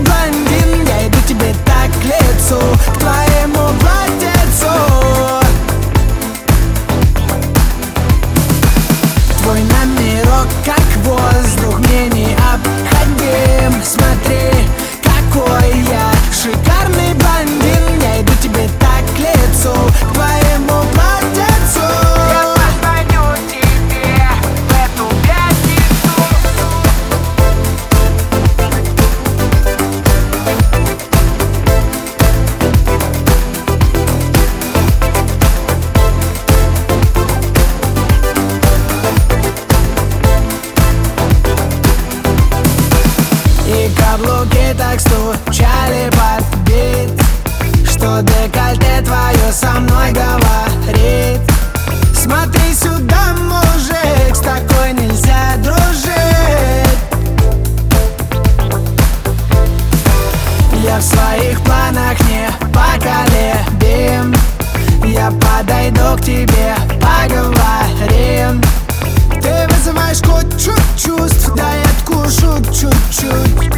блондин, я иду тебе так к лицу, к твоему платьицу. Твой номерок как воздух мне необходим. Смотри, какой я шикарный блондин, я иду тебе так к лицу, к твоему платьицу. Я позвоню тебе в эту пятницу. И каблуки так стучали под бит, что декольте твое со мной говорит: смотри сюда, мужик, с такой нельзя дружить. Я в своих планах не поколебим, я подойду к тебе, поговорим. Ты вызываешь кучу чувств, дай откушу чуть-чуть.